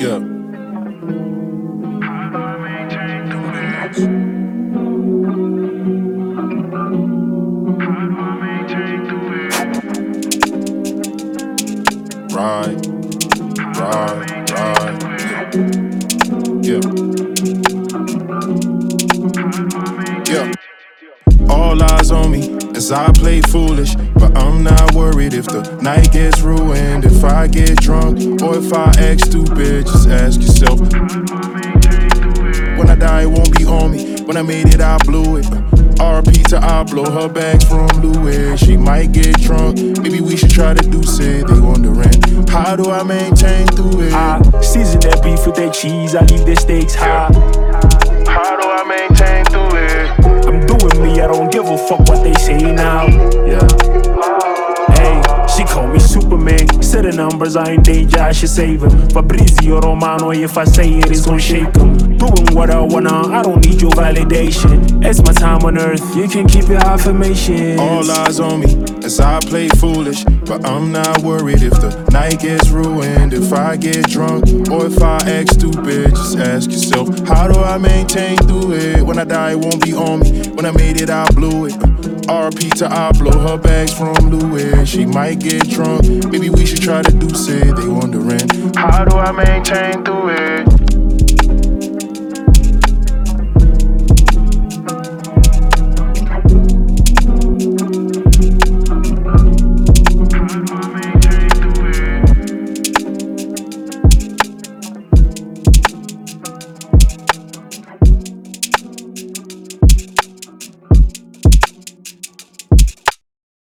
Yeah. Right, right. Yeah. Yeah. All eyes on me as I play foolish, but I'm not worried if the night gets ruined, if I get drunk, or if I act stupid. Just ask yourself. When I die, it won't be on me. When I made it, I blew it. RP to I blow her bags from Louis. She might get drunk. Maybe we should try to do it. They wondering, how do I maintain through it? I season that beef with that cheese. I leave the stakes high. How do I maintain through it? I'm doing me. I don't give a fuck what they say now. Yeah. Hey, she call me Superman. Said the numbers are in danger, I should save him. Fabrizio Romano, if I say it, it's gon' shake him. Doing what I wanna, I don't need your validation. It's my time on earth, you can keep your affirmations. All eyes on me as I play foolish, but I'm not worried if the night gets ruined, if I get drunk, or if I act stupid. Just ask yourself, how do I maintain through it? When I die, it won't be on me. When I made it, I blew it. RP to I blow her bags from Louis. She might get drunk, maybe we should try to do it. They wondering, how do I maintain through it?